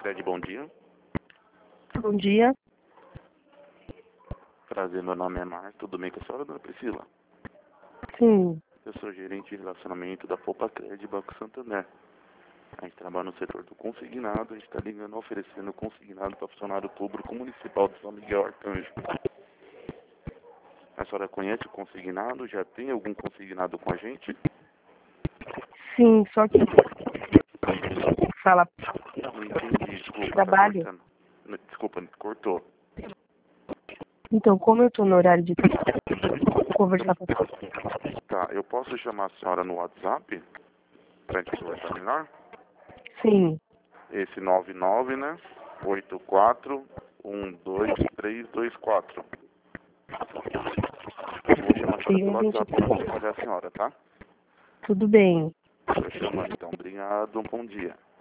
Fred, bom dia. Bom dia. Prazer, meu nome é Marcos. Tudo bem com a senhora, dona Priscila? Sim. Eu sou gerente de relacionamento da Poupa Cred Banco Santander. A gente trabalha no setor do consignado. A gente está ligando oferecendo consignado para funcionário público municipal de São Miguel Arcanjo. A senhora conhece o consignado? Já tem algum consignado com a gente? Sim, só que fala Não entendi, desculpa. trabalho. Tá cortando. Desculpa, cortou. Então, como eu tô no horário de conversar com você. Tá, eu posso chamar a senhora no WhatsApp? Pra gente conversar melhor? Sim. Esse 99, né? 84-12324. Eu vou chamar a senhora pelo WhatsApp pra não atrapalhar a senhora, tá? Tudo bem. Tô chamando então. Obrigado, bom dia.